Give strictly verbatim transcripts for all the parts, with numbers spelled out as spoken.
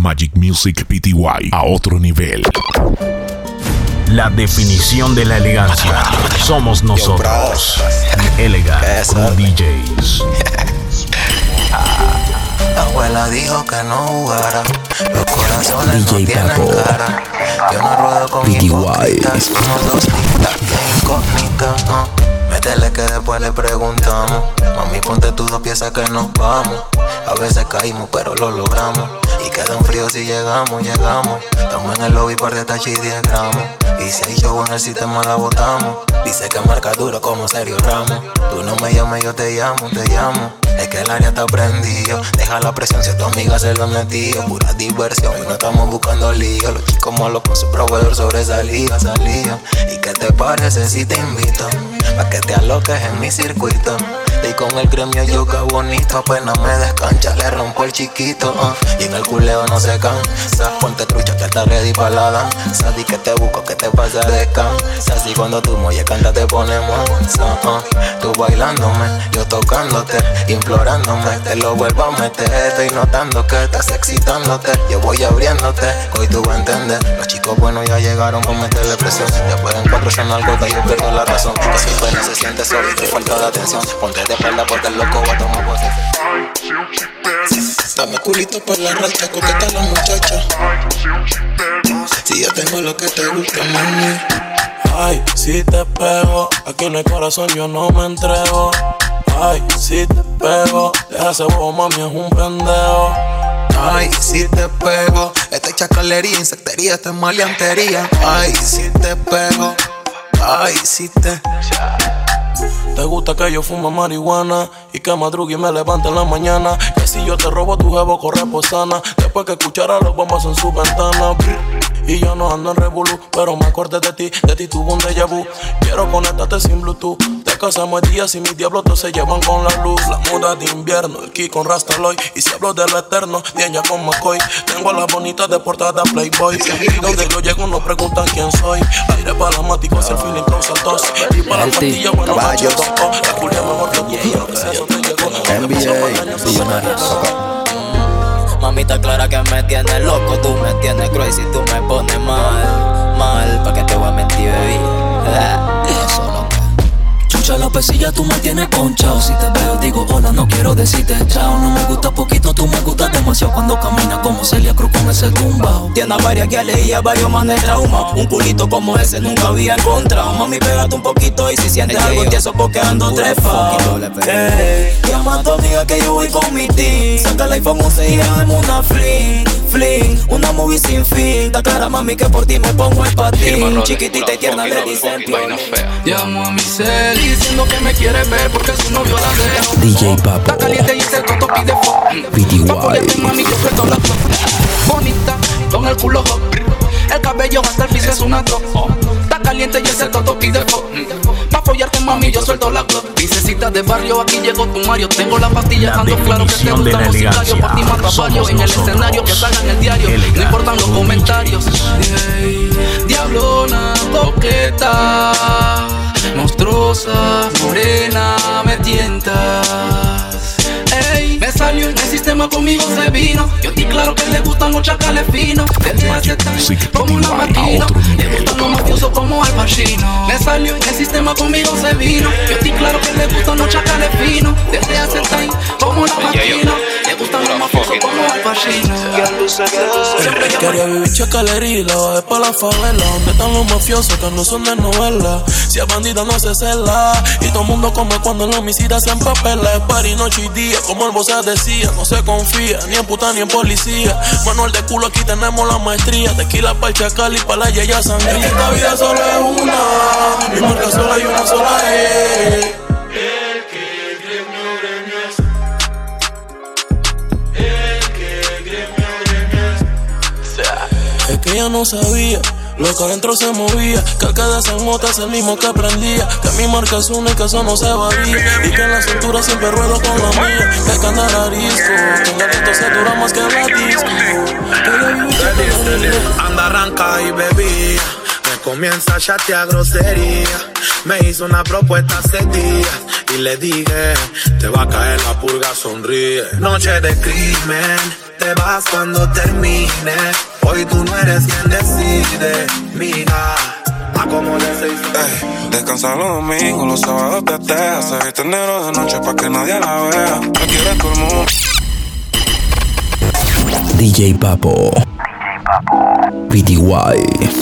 Magic Music P T Y a otro nivel. La definición de la elegancia somos nosotros. Elegant D Js. La abuela dijo que no jugara, los corazones D J no tienen Papo. Cara. Yo no ruedo con hipócritas, somos dos listas de incógnitas. uh. Métele que después le preguntamos. Mami, ponte tus dos piezas que nos vamos. A veces caímos pero lo logramos. Y queda un frío si llegamos, llegamos. Estamos en el lobby par de tachis y diez gramos. Y si hay show en el sistema la botamos. Dice que marca duro como Sergio Ramos. Tú no me llames, yo te llamo, te llamo. Es que el área está prendido. Deja la presión si tu amiga se lo metió. Pura diversión y no estamos buscando lío. Los chicos malos con su proveedor sobresalía, salía. ¿Y qué te parece si te invito? Pa' que te aloques en mi circuito. Y con el gremio yoga bonito. Apenas me descancha, le rompo el chiquito. uh. Y en el culeo no se cansa. Ponte trucha que está ready pa' la danza. Di que te busco, que te pasa descansa. Así cuando tu muelle canta te ponemos uh. Tú bailándome, yo tocándote, implorándome, te lo vuelvo a meter. Estoy notando que estás excitándote. Yo voy abriéndote, hoy tú vas a entender. Los chicos buenos ya llegaron con meterle presión. Después en cuatro son algo que yo pierdo la razón. Que si pena se siente solo y te falta de atención. Ponte de espalda porque el loco va a tomar posesión. Dame culito por la racha, coqueta la muchacha. Si yo tengo lo que te gusta, mami. Ay, si te pego, aquí en el corazón yo no me entrego. Ay, si te pego, deja ese bobo, mami, es un pendejo. Ay, si te pego, esta es chacalería, insectería, esta es maleantería. Ay, si te pego, ay, si te... Te gusta que yo fume marihuana y que madrugue y me levante en la mañana. Que si yo te robo tu jevo corre por sana. Después que escuchara los bombas en su ventana. Y yo no ando en revolú, pero me acordé de ti, de ti tuvo un déjà vu. Quiero conectarte sin Bluetooth. Te casamos el día si mis diablos todos se llevan con la luz. La moda de invierno, el ki con Rastaloy. Y si hablo de lo eterno, Diana con McCoy. Tengo a las bonitas de portada Playboy. Y donde yo llego no preguntan quién soy. Aire palamático, si el feeling causa tos. Y para la pastilla, bueno, yo toco. La culia mejor que tú, pero que si eso te llegó. N B A, Millonarios. Mamita clara que me tienes loco, tú me tienes crazy, tú me pones mal, mal, pa' que te voy a mentir, baby. Eso loca. Chucha la pesilla, tú me tienes ponchao. Si te veo digo hola, no quiero decirte chao. No me gusta poquito, tú me gustas demasiado. Cuando caminas como Celia Cruz con ese tumbao. Tiene a varias que leía varios manes trauma. Un culito como ese nunca había encontrado. Mami, pégate un poquito y si sientes hey, algo tieso porque ando trepao. Hey, llama a tu amiga que yo voy con mi team. Saca el iPhone once y dame una fling, fling. Una movie sin fin. Está clara mami que por ti me pongo el patín. Chiquitita y tierna le dicen llamo a mi cel diciendo que me quiere ver porque su novio la dejo. D J Papo, está caliente y ese toto pide fuego. P T Y, mami yo suelto la bonita con el culo hot. El cabello hasta el piso es una top. Está caliente y ese toto pide fuego. Pa' follarte mami yo suelto la club. Princesita de barrio aquí llegó tu Mario. Tengo la pastilla ando claro que te gusta música. Yo por ti mato a varios en el escenario que salga en el diario. No importan los comentarios. Hey, diablona, coqueta, monstruosa, morena, me tientas. Ey, me salió en el sistema conmigo se vino. Yo estoy claro que le gustan los chacales finos. Desde hace time como una máquina. Le gustan los mafiosos como Al Pacino. Me salió en el sistema conmigo se vino. Yo estoy claro que le gustan los chacales finos. Desde hace time como una máquina. Le gustan los mafiosos como Al Pacino. Quería vivir chacalería y la bajé pa' la favela. Donde están los mafiosos que no son de novela. Si es bandida no se cela. Y todo el mundo come cuando el homicida se empapela. Es party noche y día, como el vocea decía. No se confía, ni en puta ni en policía. Manuel de culo, aquí tenemos la maestría. Tequila pa'l chacal y pa' la yaya sangría. Esta vida solo es una, mi marca sola y una sola es. El que gremio gremias, el que gremio gremias. Es que ella no sabía lo que adentro se movía, que el que de San Mota es el mismo que aprendía. Que mi marca es una y que eso no se varía. Y que en la cintura siempre ruedo con la mía. Que hay que andar arisco, que en el resto se dura más que en la disco. Anda, arranca y bebía. Me comienza a chatear grosería. Me hizo una propuesta hace días y le dije, te va a caer la purga, sonríe. Noche de crimen, te vas cuando termine. Hoy tú no eres quien decide, mira. A como le se hizo. Ey, descansa los domingos, los sábados te ateas. Se viste negro de noche pa' que nadie la vea. Me quiere todo el mundo. D J Papo, D J Papo, B D Y.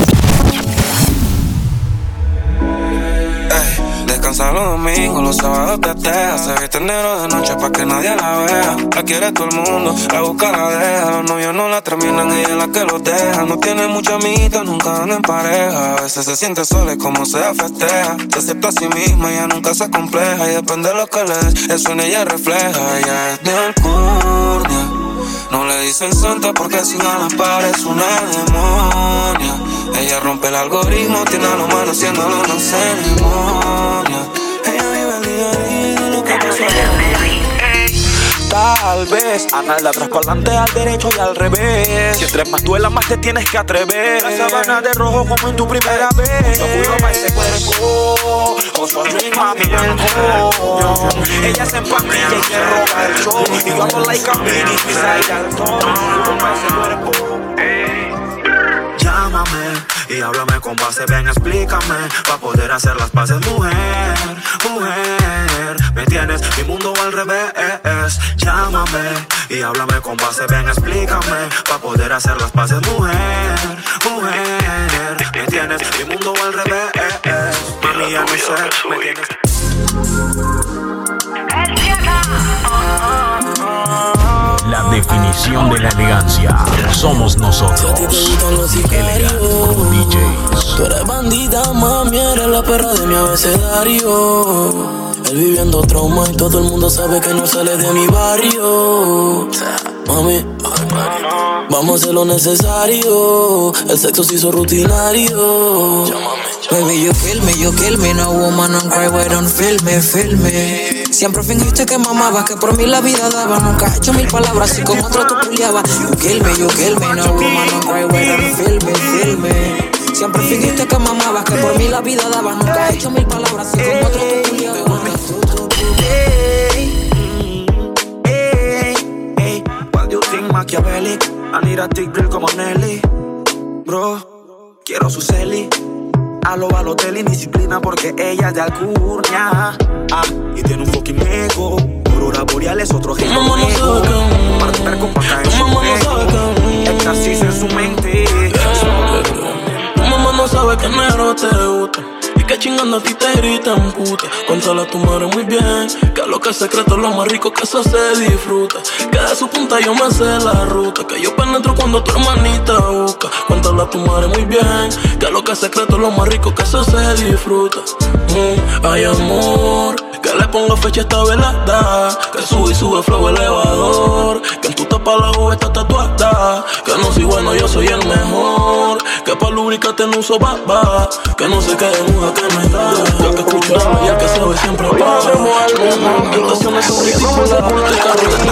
Descansa los domingos, los sábados te ateas. Se viste negro de noche pa' que nadie la vea. La quiere todo el mundo, la busca, la deja. Los novios no la terminan, ella es la que los deja. No tiene mucha amiguita, nunca anda en pareja. A veces se siente sola y como sea festeja. Se acepta a sí misma, ella nunca se compleja. Y depende de lo que le des, eso en ella refleja. Ella es de alcurnia, no le dicen santa porque sin alas parece una demonia. Ella rompe el algoritmo, tiene a los malos haciéndolo una ceremonia. Ella vive el día a día de lo que pasó ayer. Tal vez anal de atrás para adelante, al derecho y al revés. Si entre más duela, más te tienes que atrever. La sabana de rojo como en tu primera vez. Yo juro pa' ese cuerpo, con su ring, mami, alcohol. Ella se empastilla y se roba el show. Y yo ando like a mini, pisa y alto. Juro pa' ese cuerpo. Llámame y háblame con base, ven, explícame. Pa' poder hacer las paces, mujer, mujer. ¿Me tienes? Mi mundo al revés. Llámame y háblame con base, ven, explícame. Pa' poder hacer las paces, mujer, mujer. ¿Me tienes? Mi mundo al revés. Mami, ya no sé, ¿me tienes? La definición de la elegancia somos nosotros. Elegant Crew D Js. Tú eres bandida, mami, eres la perra de mi abecedario. Él viviendo trauma y todo el mundo sabe que no sale de mi barrio. Mami, vamos a hacer lo necesario. El sexo se hizo rutinario. Baby, you kill me, you kill me. No woman, don't cry, why don't feel me, feel me. Siempre fingiste que mamabas, que por mí la vida daba. Nunca he hecho mil palabras y con otro tú culiabas. You kill me, you kill me. No woman, don't cry, why don't feel me, feel me. Siempre fingiste que mamabas, que por mí la vida daba. Nunca he hecho mil palabras y con otro tú culiabas. Machiavelli, I need a thick grill como Nelly. Bro, quiero su celi. A lo Balotelli, disciplina porque ella es de alcurnia. Ah, y tiene un fucking ego. Aurora boreal es otro género nuevo. Para estar con paca en su juego. Éxtasis en su mente. Tu mamá no sabe que negro te gusta. Que chingando a ti te gritan puta. Controla a tu madre muy bien. Que lo que es secreto es lo más rico, que eso se disfruta. Que de su punta yo me sé la ruta. Que yo penetro cuando tu hermanita busca. Controla a tu madre muy bien. Que lo que es secreto es lo más rico, que eso se disfruta. mm, Ay amor, que le ponga fecha esta velada. Que sube y sube flow elevador. Que en tu tapa la uva está tatuada. Que no soy bueno, yo soy el mejor. Que pa' lubricarte no uso baba. Que no se quede muda que me da. Ya que escucharla y el que sabe siempre va. Tentaciones son ridículas. El carro de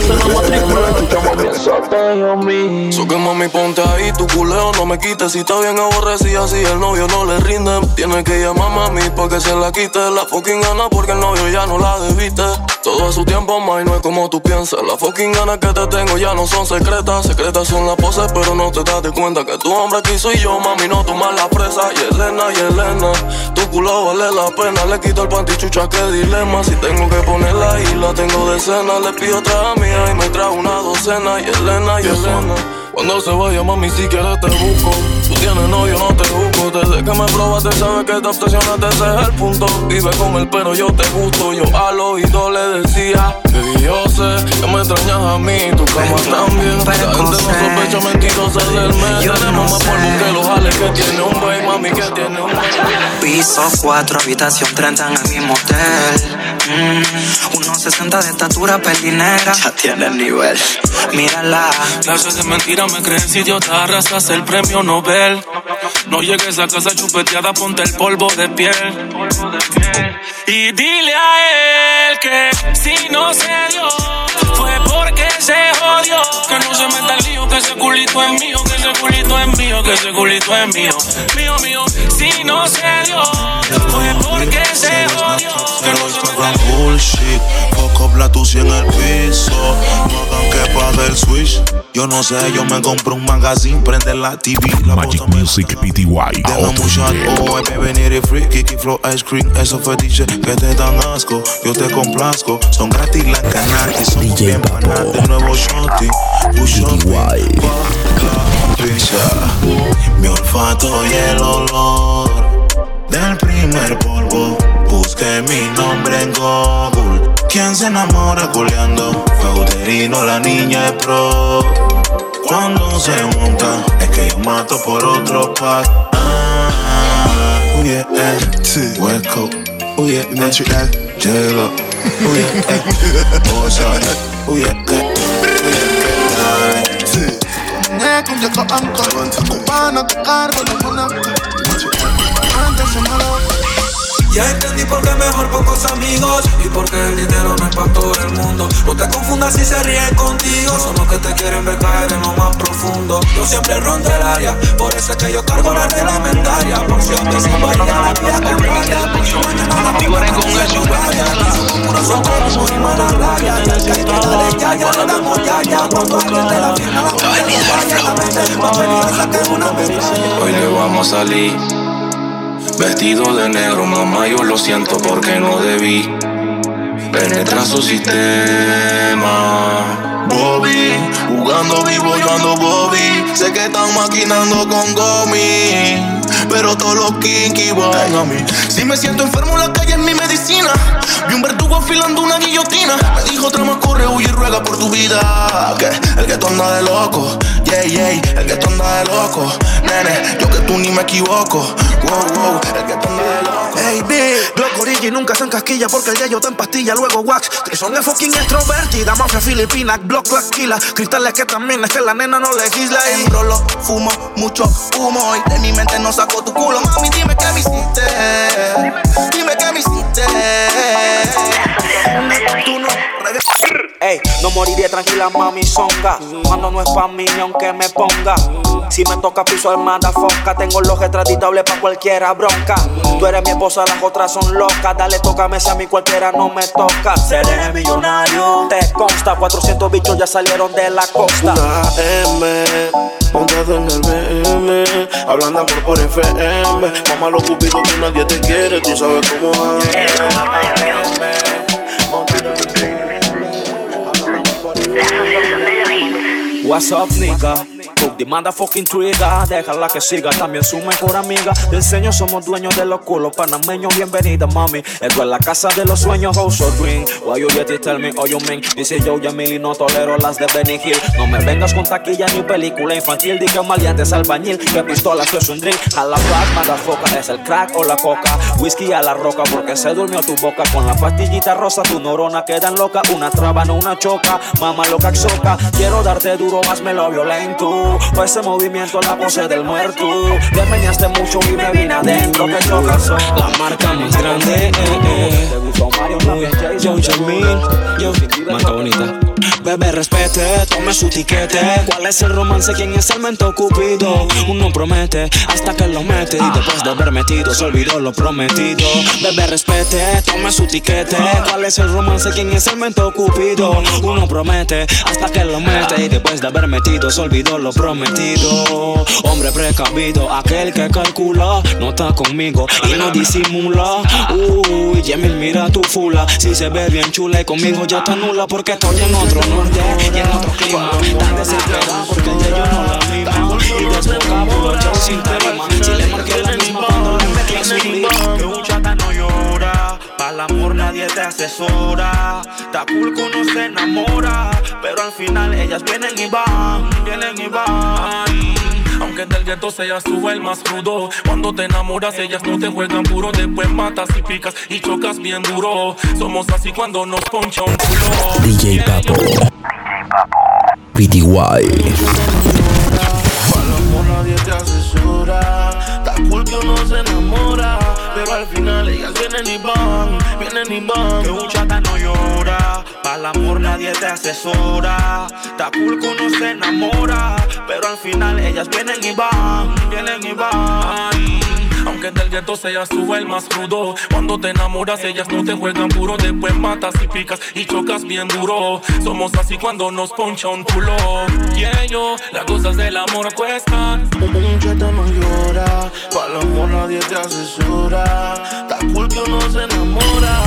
tu matrícula. So que mami ponte ahí, tu culeo no me quites. Si está bien aborrecida, si el novio no le rinde, tiene que llamar a mami pa' que se la quite. La fucking gana porque el novio ya no la debiste. Todo a su tiempo, ma, y no es como tú piensas. Las fucking ganas que te tengo ya no son secretas. Secretas son las poses, pero no te das de cuenta que tu hombre aquí soy yo, mami, no tomar la presa. Y Elena, y Elena, tu culo vale la pena. Le quito el pantichucha, qué dilema. Si tengo que ponerla ahí, la tengo de cena. Le pido otra amiga y me trae una docena. Y Elena, y Elena, cuando se vaya, mami, si quieres te busco. Tú tienes novio, no te busco. Desde que me probaste, sabes que te obsesionaste, ese es el punto. Vive con él, pero yo te gusto. Yo al oído le decía, baby, yo sé que me extrañas a mí. Tu cama también. La gente no sospecha, mentirosa del mes. Tenemos más polvo que los jales que tiene un baby, mami, que tiene un baby. Piso cuatro, habitación treinta en el mismo hotel. mm, uno sesenta de estatura, pelinera. Ya tiene el nivel, mírala. Clases de mentira me crees idiota, arrasas el premio Nobel. No llegues a casa chupeteada, ponte el polvo de piel. Y dile a él que si no se dio, fue porque se jodió. Que no se meta el lío, mío, que ese culito es mío, que ese culito es mío, que ese culito es mío, mío, mío. Si no se dio, fue porque se jodió. Que no se me bullshit, poco Platusi en el piso. No hagan que pague el switch. Yo no sé, yo me compro un magazine, prende la T V. La Magic Music P T Y a otro nivel. Oh, baby, venir y free, Kiki Flow Ice Cream. Esos fetiches que te dan asco, yo te complazco. Son gratis las canales, son bien panas. De nuevo shorty, push up, la pizza. Mi olfato y el olor del primer polvo. Busqué mi nombre en Google. ¿Quién se enamora culeando? Feuderino, la niña es pro. Cuando se monta, es que yo mato por otro pack. Ah, oh yeah, eh. West Coast, oh yeah, Montreal, J-Lo, oh yeah, eh. Ocean, oh yeah, eh. Con Jaco Anchor, cubana, tu cargo, ninguna. Antes se me lo. Ya entendí por qué mejor pocos amigos y porque el dinero no es para todo el mundo. No te confundas si se ríen contigo, son los que te quieren ver caer en lo más profundo. Yo siempre rondo el área, por eso es que yo cargo la reglamentaria. Por si antes se vaya la vida contraria, por si mañana la vida con eso vaya. Puros son todos muy mala rabia, y al que hay que darle ya, ya le damos ya, ya. Cuando antes de la firma la vaya, la mente más peligrosa que una medalla. Hoy le vamos a salir vestido de negro, mamá, yo lo siento porque no debí penetrar su sistema. Bobby, jugando vivo, yo ando Bobby. Sé que están maquinando con Gomi, pero todos los kinky van a mí. Si me siento enfermo en la calle es mi medicina. Vi un verdugo afilando una guillotina. Me dijo trama, corre, huye y ruega por tu vida. Que el que tú anda de loco, yeah, yeah. El que tú anda de loco, nene, yo que tú ni me equivoco. Wow, wow, el que tú anda de loco. Hey, bitch, Glock Origi nunca se encasquilla porque el yayo está en pastilla, luego wax. Trison es fucking extrovertida, mafia filipina, Glock la esquila. Cristales que también es que la nena no legisla. En rolo, fumo, mucho humo y de mi mente no saco tu culo. Mami, dime qué me hiciste, dime qué me hiciste. Tú no Ey, no moriré tranquila, mami, zonga. Cuando no es pa' mí, ni aunque me ponga. Si me toca piso armada foca, tengo los extraditables pa' cualquiera bronca. Tú eres mi esposa, las otras son locas. Dale, tócame si a mí cualquiera no me toca. Seré millonario, te consta. cuatrocientos bichos ya salieron de la costa. Una M, montado en el B M, hablando amor por F M. Mamá, los cupidos que nadie te quiere, tú sabes cómo es. What's up, nigga? Cook the motherfucking trigger. Déjala que siga, también su mejor amiga. De enseño somos dueños de los culos panameños. Bienvenida, mami. Esto es la casa de los sueños, house or dream. Why you yet tell me all you mean? Dice yo, Yamil, no tolero las de Benny Hill. No me vengas con taquilla ni película infantil. Di que maleante es albañil, que pistolas que es un drink. A la black, motherfucker, es el crack o la coca. Whisky a la roca porque se durmió tu boca. Con la pastillita rosa, tu neurona quedan loca. Una traba, no una choca. Mamá loca xoca. Quiero darte duro, más me lo violento. Pa' ese movimiento la pose del muerto. Te meneaste mucho y me vine adentro. Que choca son la marca más grande, eh, eh. Te gustó Mario también, Yo, Jamil, yo, marca bonita. Bebé, respete, tome su tiquete. ¿Cuál es el romance? ¿Quién es el mento cupido? Uno promete hasta que lo mete. Y después de haber metido se olvidó lo prometido. Bebé, respete, tome su tiquete. ¿Cuál es el romance? ¿Quién es el mento cupido? Uno promete hasta que lo mete. Y después de haber metido se olvidó lo prometido. Hombre precavido, aquel que calcula, no está conmigo y no disimula. Uy, Yemil, mira tu fula. Si se ve bien chula y conmigo ya está nula, porque estoy en otro norte y en otro clima. Tan desesperada porque el de yo no la mima. Y desbocado, yo sin tema. Si le marqué la misma cuando le metí a su clima. Que un chata no llora, pa'l amor nadie te asesora. Está cool que uno se enamora, pero al final ellas vienen y van, vienen y van. Aunque del gueto seas tú el más rudo, cuando te enamoras ellas no te juegan puro. Después matas y picas y chocas bien duro. Somos así cuando nos poncha un culo. D J Papo, D J Papo, P T Y. Pa'l amor nadie te asesora. Está cool que uno se enamora, pero al final ellas vienen y van, vienen y van. Que un chata no llora, Pa'l amor nadie te asesora. Está cool que uno se enamora, pero al final ellas vienen y van, vienen y van. Aunque del gueto seas tú el más crudo, cuando te enamoras ellas no te juegan puro. Después matas y picas y chocas bien duro. Somos así cuando nos poncha un culo. Y ello, las cosas del amor cuestan. Un gueto no llora, pa'l amor nadie te asesora. Está cool que uno se enamora.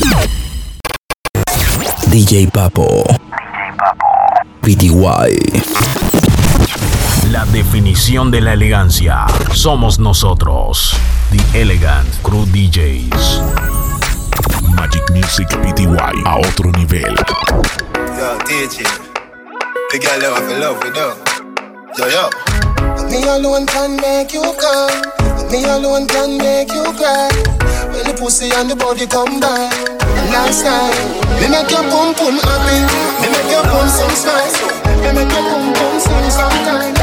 D J Papo, P D Y. La definición de la elegancia somos nosotros, The Elegant Crew D Js. Magic Music P T Y a otro nivel. Yo, D J, the girl you have in love with you. Yo, yo. Me alone can make you come. Me alone can make you cry. When the pussy and the body come back. Last time, me make your pum pum happy. Me make your pum sing spice. Me make your pum pum sing sometime.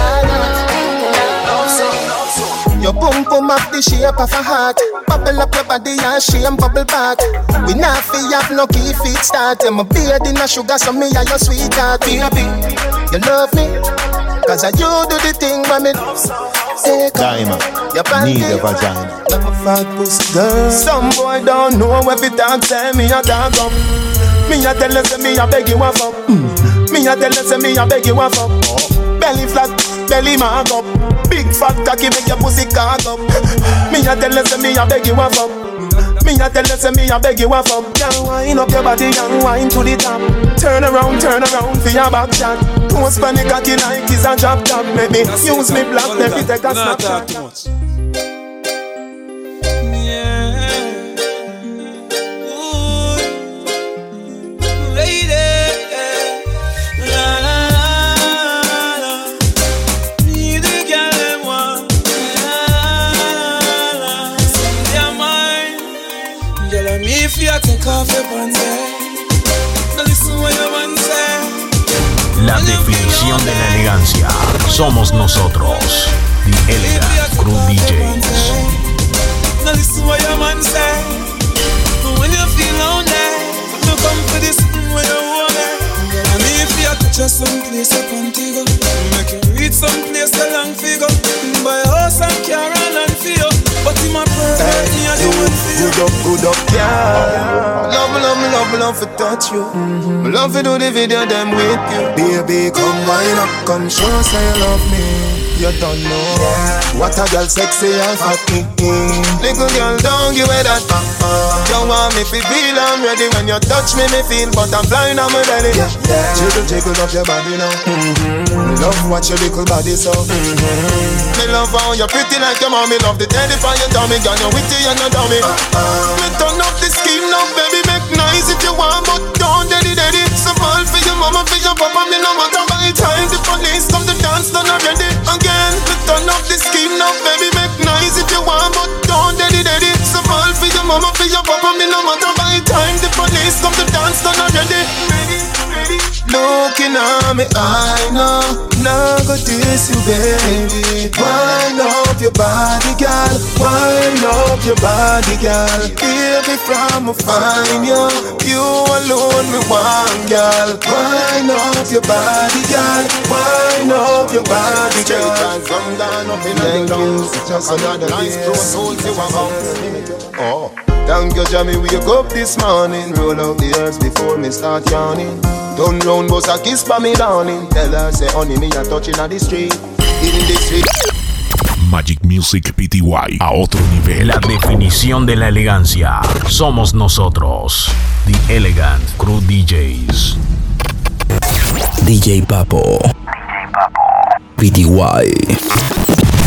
Your pum pum up the shape of a heart. Bubble up your body and shame bubble back. We not fi have no key feet start. I'm a beard in a sugar so me and your sweetheart. Baby, you love me cause I you do the thing when me take Diamond, need a vagina. I'm a fat pussy girl. Some boy don't know if it talk say me a dog up. Me a tell you say me a beg you a fuck. mm. Me a tell you say me a beg you a fuck. oh. Belly flat, belly mark up. Big fat cocky make your pussy cock up. Me a tell you say me a beg you a fuck. Me a tell you say me a beg you a fuck. Girl, wind up your body and wind to the top. Turn around, turn around for your back shot. Don't span the cocky like it's a drop top. Maybe use me black, let me take a snapshot. La definición de la elegancia somos nosotros, The Elegant Crew D Js. Now listen what your man say. When you feel lonely, you come for this when you want it. And if you touch us someplace up Antigua, make you reach someplace a long figure. Buy a house and car and land for you. But in my perfect, me and you want for you. Good up, good up, yeah. Love me, love me, love me, love to touch you. mm-hmm. Me love to do the video them with you. Baby, come wind up, come show us how you love me. You don't know yeah. What a girl sexy and fat. mm-hmm. Little girl, don't give away that. uh-uh. You want me to feel I'm ready. When you touch me, me feel butterfly on my belly. yeah, yeah. Jiggle, jiggle up your body now. mm-hmm. Me love watch your little body so. mm-hmm. Me love how you're pretty like your mommy. Love the teddy for your tummy. Girl, you're witty and you're dummy. uh-uh. Me turn up the scheme now, baby. Make nice if you want, but don't daddy daddy. So fall for your mama, for your papa. Me no matter by time the police come to dance, done already. Again, me turn up the scheme now, baby. Make nice if you want, but don't daddy daddy. So fall for your mama, for your papa. Me no matter by time the police come to dance, done already. Ready, ready. Looking at me, I know, now go diss you, baby. Wind up your body, girl. Wind up your body, girl. Baby, from a fine you, you alone me one, girl. Wind up your body, girl. Wind up your body, girl. Come down up in the down. Just another nice close hold you about. Oh, thank you, Jamie. Wake up this morning, roll out the earth before me start yawning. Turn round, bust a kiss for me darling. Tell her say honey me a touching at the street. In the street. Magic Music P T Y a otro nivel. La definición de la elegancia somos nosotros, The Elegant Crew D Js. D J Papo, P T Y.